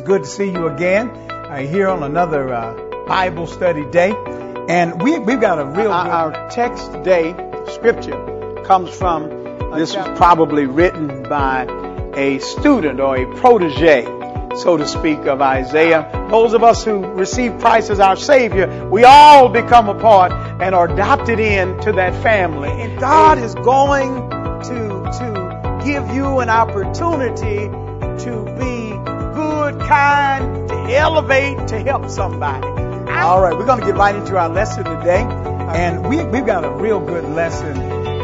good to see you again here on another Bible study day. And we've got a real Our text today, scripture, comes from, this was probably written by a student or a protege, so to speak, of Isaiah. Those of us who receive Christ as our Savior, we all become a part and are adopted into that family. And God is going to give you an opportunity to be good, kind, to elevate, to help somebody. All right, we're going to get right into our lesson today. And we've got a real good lesson.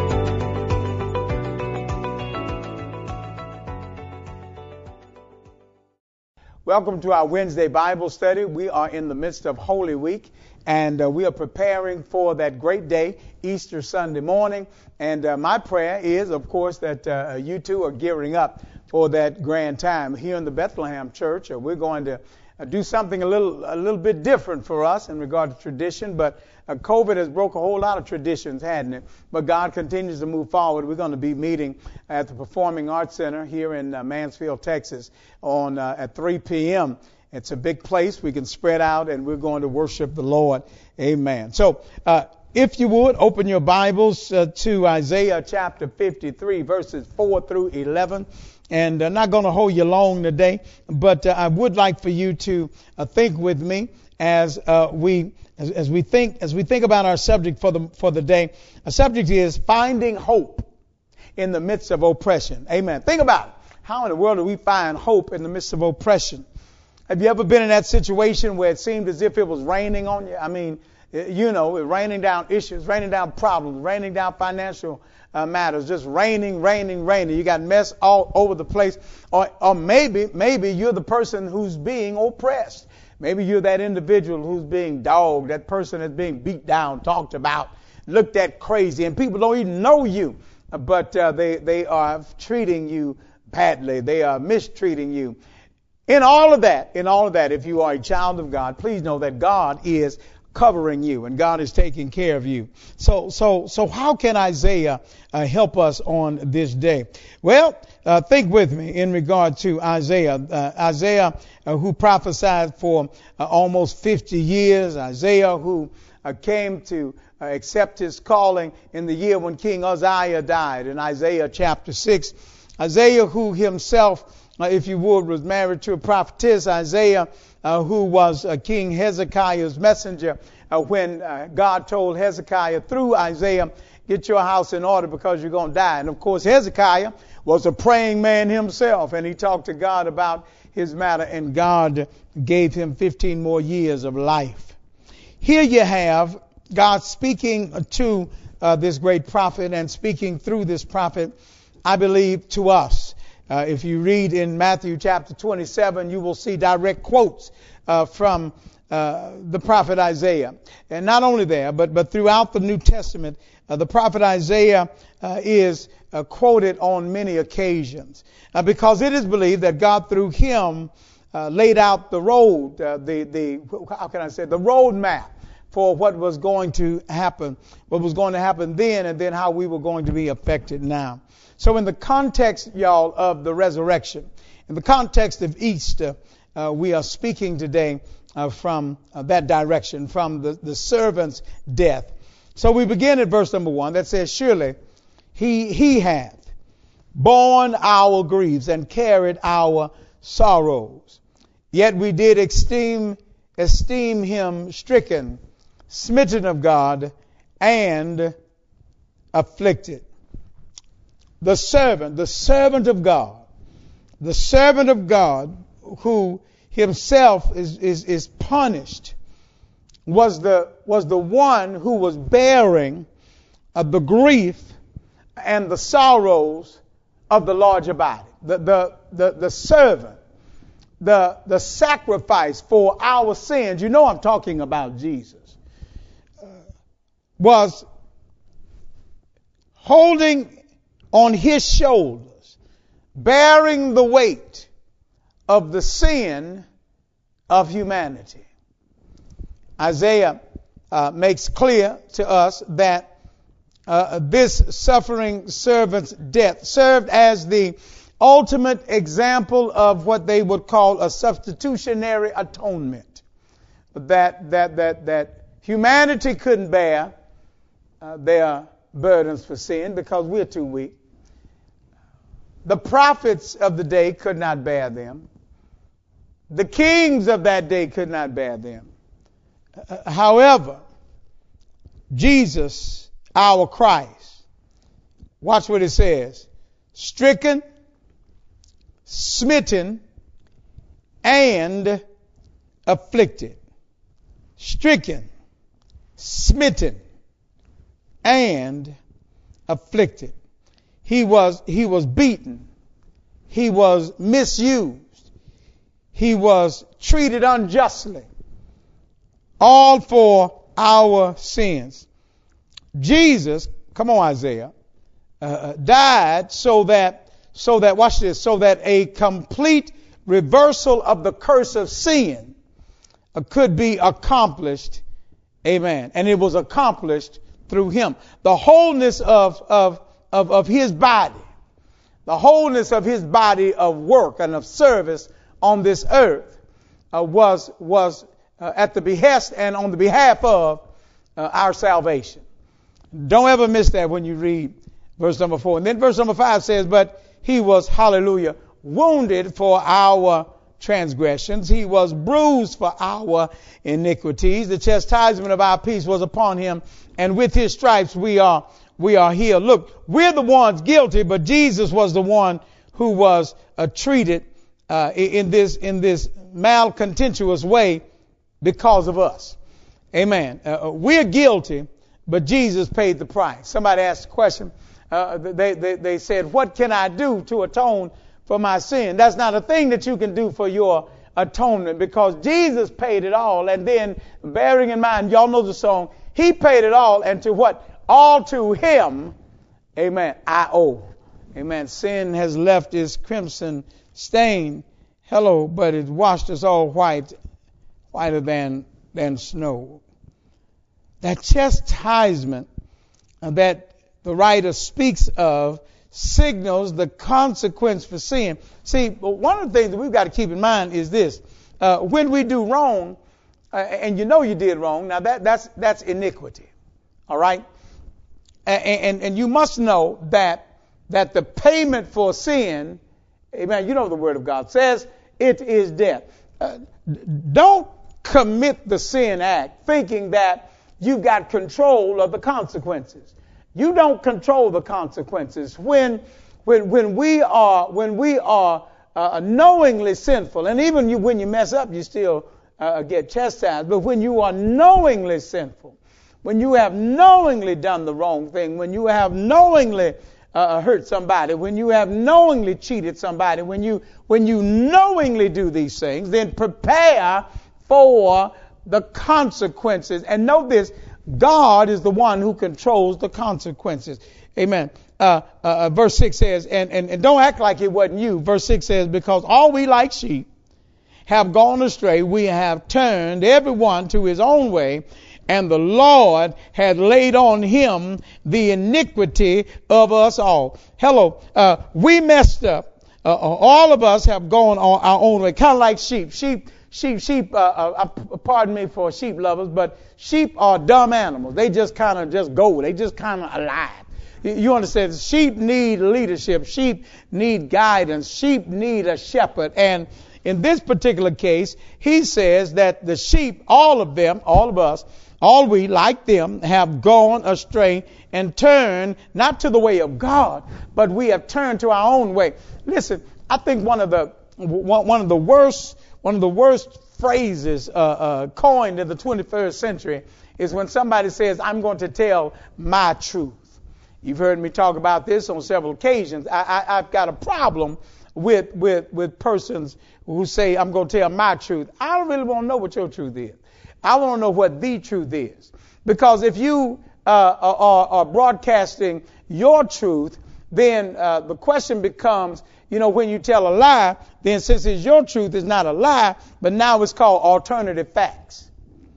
Welcome to our Wednesday Bible study. We are in the midst of Holy Week, and we are preparing for that great day, Easter Sunday morning. And my prayer is, of course, that you two are gearing up for that grand time. Here in the Bethlehem Church, we're going to do something a little bit different for us in regard to tradition, but COVID has broke a whole lot of traditions, hadn't it? But God continues to move forward. We're going to be meeting at the Performing Arts Center here in Mansfield, Texas, on at 3 p.m. It's a big place. We can spread out, and we're going to worship the Lord. Amen. So, if you would, open your Bibles to Isaiah chapter 53, verses 4 through 11. And I'm not going to hold you long today, but I would like for you to think with me as we think about our subject for the day. Our subject is finding hope in the midst of oppression. Amen. Think about it. How in the world do we find hope in the midst of oppression? Have you ever been in that situation where it seemed as if it was raining on you? I mean, you know, raining down issues, raining down problems, raining down financial matters, just raining. You got mess all over the place. Or maybe you're the person who's being oppressed. Maybe you're that individual who's being dogged, that person that's being beat down, talked about, looked at crazy, and people don't even know you, but they are treating you badly. They are mistreating you. In all of that, if you are a child of God, please know that God is covering you and God is taking care of you. So how can Isaiah help us on this day? Well, think with me in regard to Isaiah. Isaiah who prophesied for almost 50 years. Isaiah who came to accept his calling in the year when King Uzziah died in Isaiah chapter 6. Isaiah who himself, if you would, was married to a prophetess. Isaiah who was King Hezekiah's messenger when God told Hezekiah through Isaiah, get your house in order because you're going to die. And of course, Hezekiah was a praying man himself, and he talked to God about his matter, and God gave him 15 more years of life. Here you have God speaking to this great prophet and speaking through this prophet, I believe, to us. If you read in Matthew chapter 27, you will see direct quotes from the prophet Isaiah. And not only there, but throughout the New Testament, the prophet Isaiah is quoted on many occasions because it is believed that God through him laid out the road, the roadmap for what was going to happen then, and then how we were going to be affected now. So in the context, y'all, of the resurrection, in the context of Easter, we are speaking today from that direction, from the servant's death. So we begin at verse number 1 that says, surely he hath borne our griefs and carried our sorrows. Yet we did esteem him stricken, smitten of God, and afflicted. The servant of God who himself is punished was the one who was bearing the grief and the sorrows of the larger body. The servant, the sacrifice for our sins, you know I'm talking about Jesus, was holding on his shoulders, bearing the weight of the sin of humanity. Isaiah makes clear to us that this suffering servant's death served as the ultimate example of what they would call a substitutionary atonement, that humanity couldn't bear their burdens for sin because we're too weak. The prophets of the day could not bear them. The kings of that day could not bear them. However, Jesus, our Christ, watch what it says, stricken, smitten, and afflicted. Stricken, smitten, and afflicted. He was beaten. He was misused. He was treated unjustly. All for our sins. Jesus, come on Isaiah, died so that, watch this, so that a complete reversal of the curse of sin could be accomplished. Amen. And it was accomplished through him. The wholeness of his body, the wholeness of his body of work and of service on this earth was at the behest and on the behalf of our salvation. Don't ever miss that when you read verse number 4. And then verse number 5 says, but he was, hallelujah, wounded for our transgressions. He was bruised for our iniquities. The chastisement of our peace was upon him, and with his stripes we are healed. Look, we're the ones guilty, but Jesus was the one who was treated in this malcontentious way because of us. Amen. We're guilty, but Jesus paid the price. Somebody asked a question. They said, what can I do to atone for my sin? That's not a thing that you can do for your atonement, because Jesus paid it all. And then, bearing in mind, y'all know the song, he paid it all, and to what? All to him, amen, I owe. Amen. Sin has left its crimson stain, hello, but it washed us all whiter than snow. That chastisement that the writer speaks of signals the consequence for sin. See, one of the things that we've got to keep in mind is this. When we do wrong, and you know you did wrong, now that's iniquity. All right? And you must know that the payment for sin, amen, you know the Word of God says, it is death. Don't commit the sin act thinking that you've got control of the consequences. You don't control the consequences. When we are knowingly sinful, and even when you mess up, you still get chastised. But when you are knowingly sinful, when you have knowingly done the wrong thing, when you have knowingly hurt somebody, when you have knowingly cheated somebody, when you knowingly do these things, then prepare for the consequences. And know this, God is the one who controls the consequences. Amen. Verse 6 says, and don't act like it wasn't you. Verse 6 says, because all we like sheep have gone astray, we have turned everyone to his own way, and the Lord had laid on him the iniquity of us all. Hello, we messed up. All of us have gone on our own way, kind of like sheep. Sheep, pardon me for sheep lovers, but sheep are dumb animals. They just kind of just go. They just kind of alive. You understand? Sheep need leadership. Sheep need guidance. Sheep need a shepherd. And in this particular case, he says that the sheep, all of them, all of us, all we, like them, have gone astray and turned not to the way of God, but we have turned to our own way. Listen, I think one of the worst phrases coined in the 21st century is when somebody says, I'm going to tell my truth. You've heard me talk about this on several occasions. I've got a problem with persons who say, I'm going to tell my truth. I don't really want to know what your truth is. I want to know what the truth is. Because if you are broadcasting your truth, then the question becomes, when you tell a lie, then since it's your truth, it's not a lie, but now it's called alternative facts.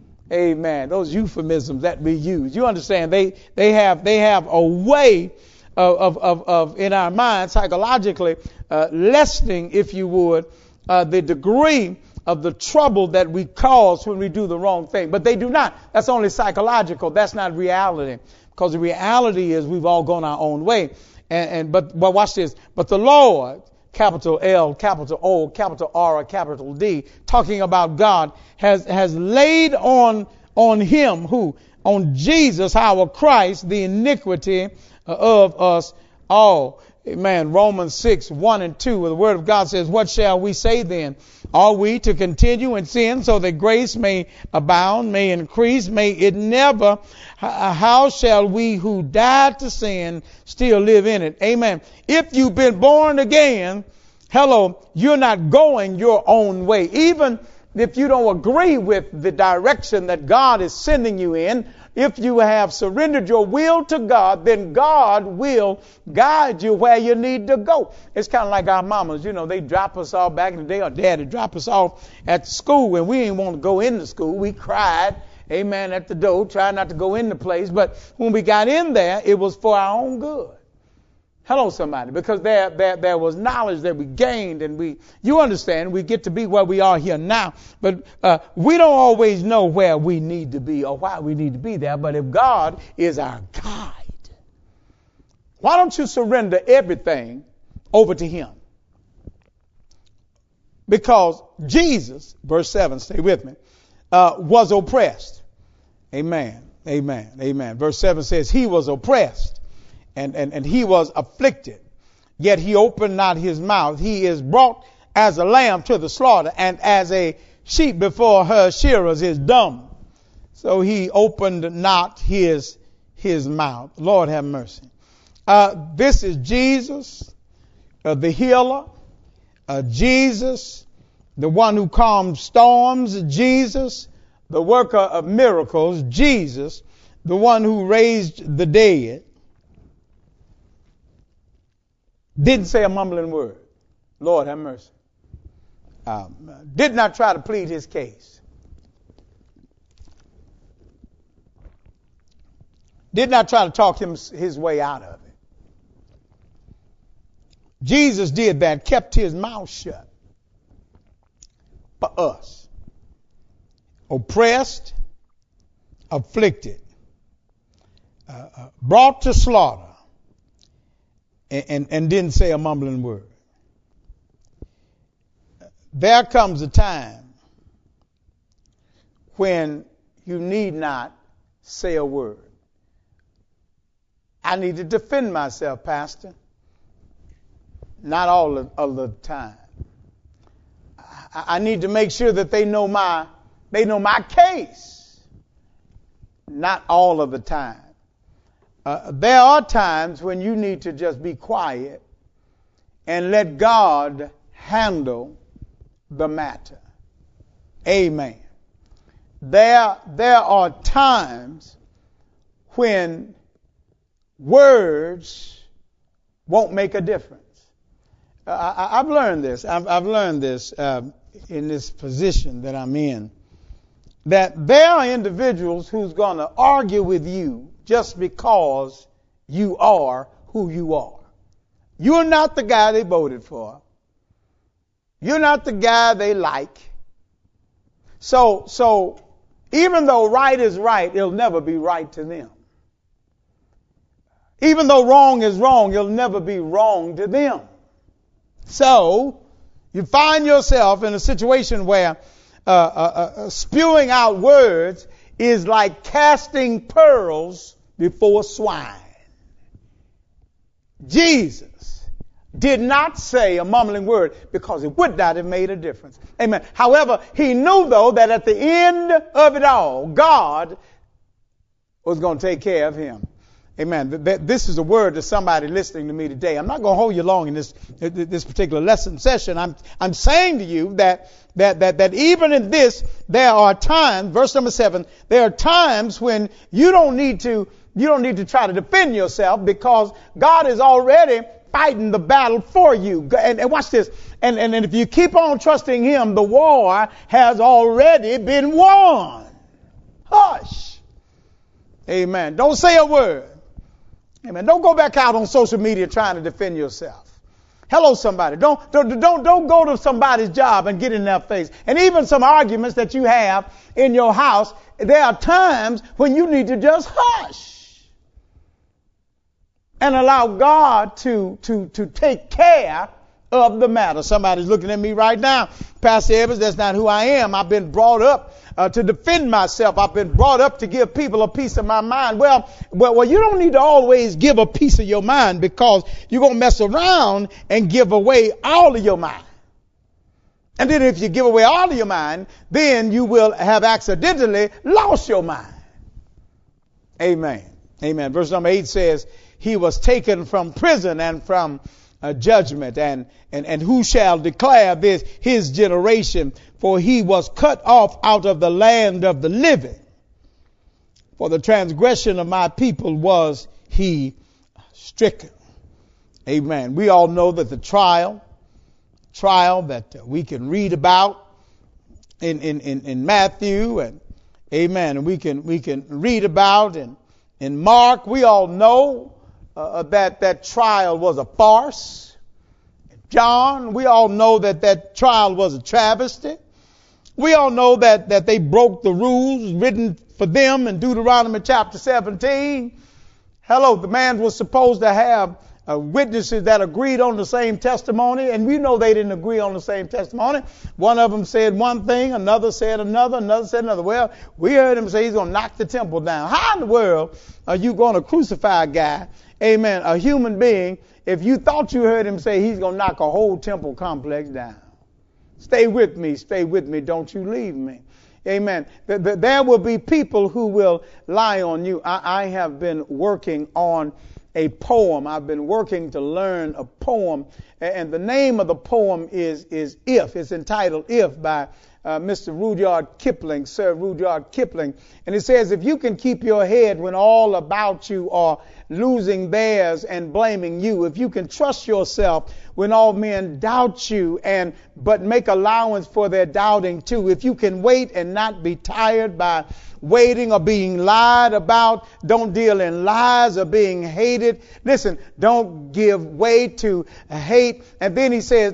Amen. Those euphemisms that we use. You understand? They have a way in our mind psychologically, lessening, if you would, the degree of the trouble that we cause when we do the wrong thing. But they do not. That's only psychological. That's not reality. Because the reality is we've all gone our own way. But watch this. But the Lord, capital L, capital O, capital R, capital D, talking about God, has laid on him, who? On Jesus, our Christ, the iniquity of us all. Amen. Romans 6, 1 and 2, where the word of God says, what shall we say then? Are we to continue in sin so that grace may abound, may increase, may it never? How shall we who died to sin still live in it? Amen. If you've been born again, hello, you're not going your own way. Even if you don't agree with the direction that God is sending you in, if you have surrendered your will to God, then God will guide you where you need to go. It's kind of like our mamas, they drop us off back in the day, or daddy drop us off at school, and we didn't want to go into school. We cried, amen, at the door, trying not to go in the place. But when we got in there, it was for our own good. Hello, somebody, because there was knowledge that we gained, and you understand, we get to be where we are here now. But we don't always know where we need to be or why we need to be there. But if God is our guide, why don't you surrender everything over to Him? Because Jesus, verse 7, stay with me, was oppressed. Amen, amen, amen. Verse 7 says He was oppressed. And he was afflicted, yet he opened not his mouth. He is brought as a lamb to the slaughter, and as a sheep before her shearers is dumb. So he opened not his mouth. Lord have mercy. This is Jesus, the healer, Jesus, the one who calms storms, Jesus, the worker of miracles, Jesus, the one who raised the dead. Didn't say a mumbling word. Lord have mercy. Did not try to plead his case. Did not try to talk his way out of it. Jesus did that, kept his mouth shut for us. Oppressed, afflicted, brought to slaughter. And didn't say a mumbling word. There comes a time when you need not say a word. I need to defend myself, Pastor. Not all of the time. I need to make sure that they know my case. Not all of the time. There are times when you need to just be quiet and let God handle the matter. Amen. There are times when words won't make a difference. I've learned this. I've learned this in this position that I'm in, that there are individuals who's going to argue with you just because you are who you are. You're not the guy they voted for. You're not the guy they like. So even though right is right, it'll never be right to them. Even though wrong is wrong, it'll never be wrong to them. So you find yourself in a situation where spewing out words is like casting pearls before swine. Jesus did not say a mumbling word because it would not have made a difference. Amen. However, he knew, though, that at the end of it all, God was going to take care of him. Amen. This is a word to somebody listening to me today. I'm not going to hold you long in this particular lesson session. I'm saying to you that even in this, there are times, verse number 7, there are times when you don't need to try to defend yourself, because God is already fighting the battle for you. And watch this. And if you keep on trusting him, the war has already been won. Hush. Amen. Don't say a word. Amen. Don't go back out on social media trying to defend yourself. Hello, somebody. Don't go to somebody's job and get in their face. And even some arguments that you have in your house, there are times when you need to just hush and allow God to take care of the matter. Somebody's looking at me right now. Pastor Evans, that's not who I am. I've been brought up to defend myself. I've been brought up to give people a piece of my mind. Well, you don't need to always give a piece of your mind, because you're going to mess around and give away all of your mind. And then if you give away all of your mind, then you will have accidentally lost your mind. Amen. Amen. Verse number 8 says, he was taken from prison and from judgment, and who shall declare this his generation? For he was cut off out of the land of the living. For the transgression of my people was he stricken. Amen. We all know that the trial that we can read about in Matthew, and amen, and we can read about in Mark. We all know that trial was a farce. John, we all know that trial was a travesty. We all know that they broke the rules written for them in Deuteronomy chapter 17. Hello, the man was supposed to have witnesses that agreed on the same testimony, and we know they didn't agree on the same testimony. One of them said one thing, another said another said another. Well, we heard him say he's going to knock the temple down. How in the world are you going to crucify a guy, amen, a human being, if you thought you heard him say he's going to knock a whole temple complex down? Stay with me, don't you leave me. Amen. There will be people who will lie on you. I have been working on a poem. I've been working to learn a poem, and the name of the poem is If. It's entitled If by Mr. Rudyard Kipling, Sir Rudyard Kipling. And it says, if you can keep your head when all about you are losing theirs and blaming you, if you can trust yourself when all men doubt you but make allowance for their doubting too, if you can wait and not be tired by waiting or being lied about, don't deal in lies or being hated. Listen, don't give way to hate. And then he says,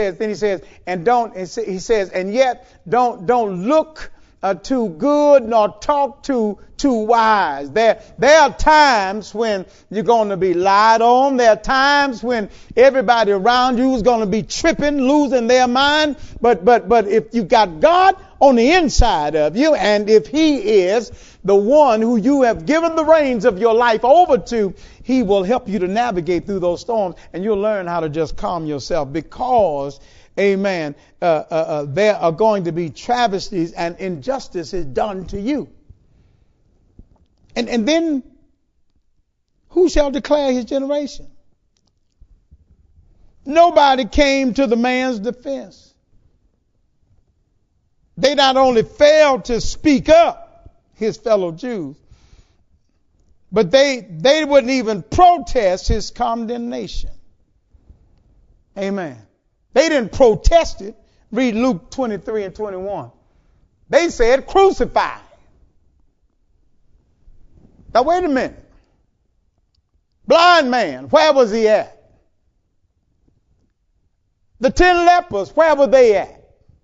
and yet don't look too good nor talk too wise. There are times when you're going to be lied on. There are times when everybody around you is going to be tripping, losing their mind. But if you got God on the inside of you, and if he is the one who you have given the reins of your life over to, he will help you to navigate through those storms, and you'll learn how to just calm yourself, because amen, there are going to be travesties and injustices done to you. And then who shall declare his generation? Nobody came to the man's defense. They not only failed to speak up, his fellow Jews, but they wouldn't even protest his condemnation. Amen. They didn't protest it. Read Luke 23 and 21. They said, crucify. Now, wait a minute. Blind man, where was he at? The 10 lepers, where were they at?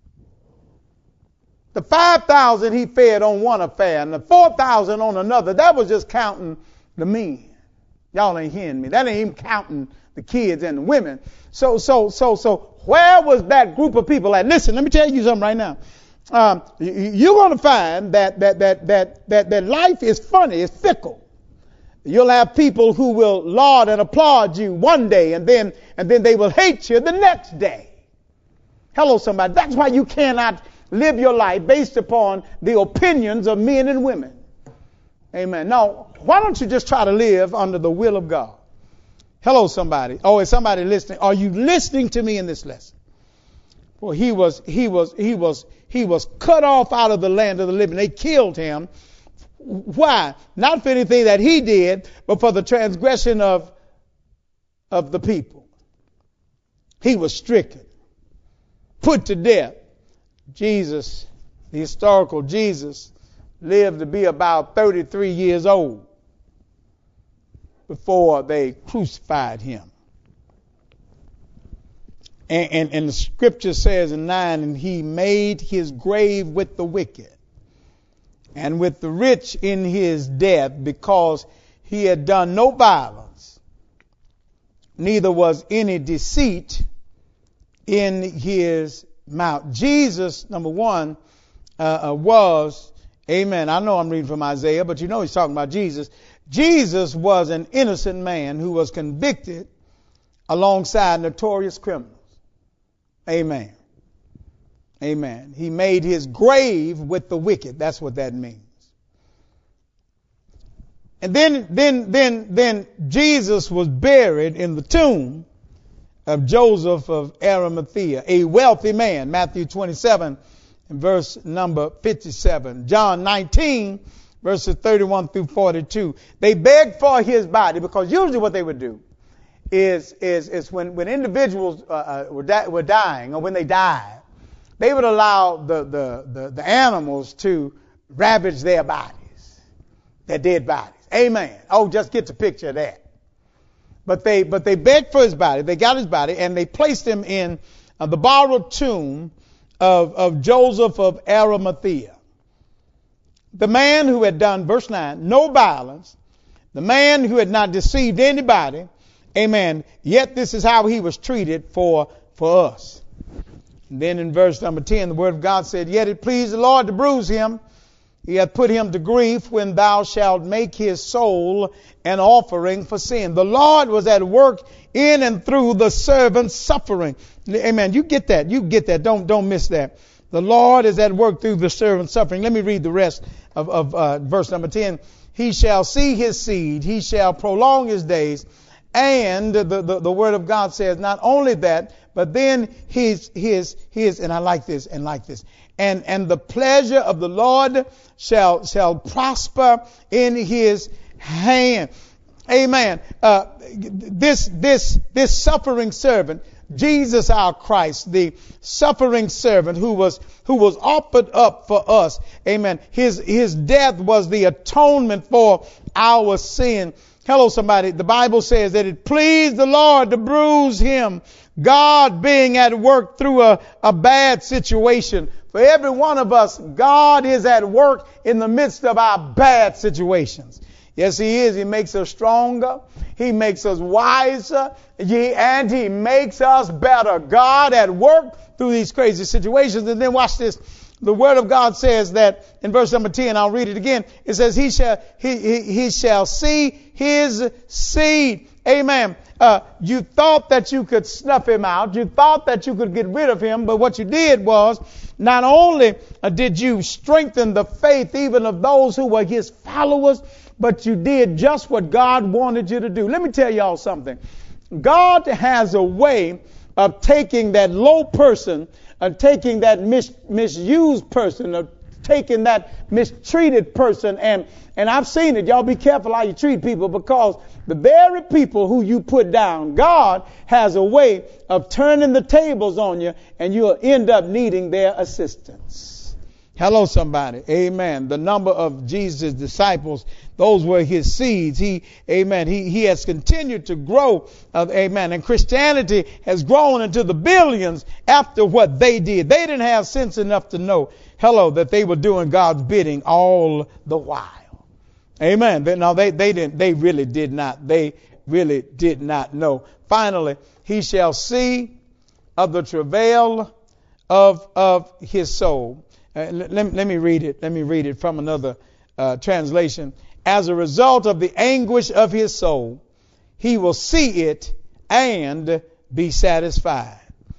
The 5,000 he fed on one affair and the 4,000 on another. That was just counting the men. Y'all ain't hearing me. That ain't even counting the kids and the women. So where was that group of people at? Listen, let me tell you something right now. You're going to find that life is funny, it's fickle. You'll have people who will laud and applaud you one day, and then they will hate you the next day. Hello, somebody. That's why you cannot live your life based upon the opinions of men and women. Amen. Now, why don't you just try to live under the will of God? Hello, somebody. Oh, is somebody listening? Are you listening to me in this lesson? Well, he was cut off out of the land of the living. They killed him. Why? Not for anything that he did, but for the transgression of the people. He was stricken, put to death. Jesus, the historical Jesus, lived to be about 33 years old. before they crucified him. And the scripture says in 9, and he made his grave with the wicked and with the rich in his death, because he had done no violence, neither was any deceit in his mouth. Jesus, number one, was, amen, I know I'm reading from Isaiah, but you know he's talking about Jesus. Jesus was an innocent man who was convicted alongside notorious criminals. Amen. Amen. He made his grave with the wicked. That's what that means. And then Jesus was buried in the tomb of Joseph of Arimathea, a wealthy man. Matthew 27 and verse number 57. John 19 verses 31 through 42. They begged for his body, because usually what they would do is when individuals were dying, or when they died, they would allow the animals to ravage their bodies, their dead bodies. Amen. Oh, just get the picture of that. But they begged for his body. They got his body, and they placed him in the borrowed tomb of Joseph of Arimathea. The man who had done, verse 9, no violence, the man who had not deceived anybody. Amen. Yet this is how he was treated for us. And then in verse number 10, the word of God said, yet it pleased the Lord to bruise him. He hath put him to grief, when thou shalt make his soul an offering for sin. The Lord was at work in and through the servant's suffering. Amen. You get that. You get that. Don't miss that. The Lord is at work through the servant's suffering. Let me read the rest of verse number 10. He shall see his seed. He shall prolong his days. And the word of God says not only that, but then his, and I like this, and the pleasure of the Lord shall prosper in his hand. Amen. This suffering servant, Jesus our Christ, the suffering servant who was offered up for us. Amen. His death was the atonement for our sin. Hello, somebody. The Bible says that it pleased the Lord to bruise him. God being at work through a bad situation. For every one of us, God is at work in the midst of our bad situations. Yes, he is. He makes us stronger. He makes us wiser. And he makes us better. God at work through these crazy situations. And then watch this. The word of God says that in verse number 10, I'll read it again. It says, he shall see his seed. Amen. You thought that you could snuff him out. You thought that you could get rid of him. But what you did was, not only did you strengthen the faith even of those who were his followers, but you did just what God wanted you to do. Let me tell y'all something. God has a way of taking that low person, taking that misused person, taking that mistreated person, and I've seen it. Y'all be careful how you treat people, because the very people who you put down, God has a way of turning the tables on you, and you'll end up needing their assistance. Hello, somebody. Amen. The number of Jesus' disciples, those were his seeds. He has continued to grow. Amen. And Christianity has grown into the billions after what they did. They didn't have sense enough to know, that they were doing God's bidding all the while. Amen. They really did not. They really did not know. Finally, he shall see of the travail of his soul. Let me read it. Let me read it from another translation. As a result of the anguish of his soul, he will see it and be satisfied.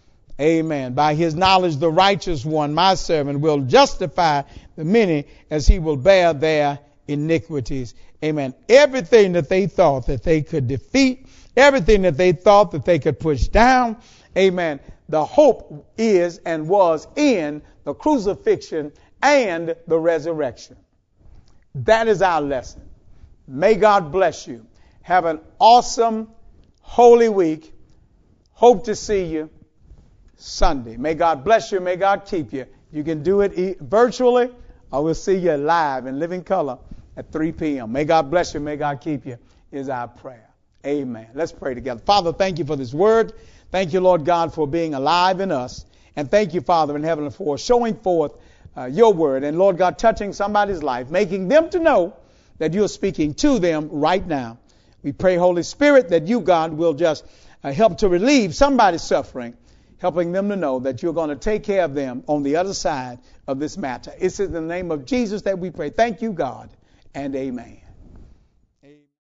Amen. By his knowledge, the righteous one, my servant, will justify the many, as he will bear their iniquities. Amen. Everything that they thought that they could defeat, everything that they thought that they could push down. Amen. The hope is and was in the crucifixion and the resurrection. That is our lesson. May God bless you. Have an awesome Holy Week. Hope to see you Sunday. May God bless you. May God keep you. You can do it virtually, or we'll see you live in living color at 3 p.m. May God bless you. May God keep you. is our prayer. Amen. Let's pray together. Father, thank you for this word. Thank you, Lord God, for being alive in us. And thank you, Father, in heaven, for showing forth your word. And, Lord God, touching somebody's life, making them to know that you're speaking to them right now. We pray, Holy Spirit, that you, God, will just help to relieve somebody's suffering, helping them to know that you're going to take care of them on the other side of this matter. It's in the name of Jesus that we pray. Thank you, God, and amen.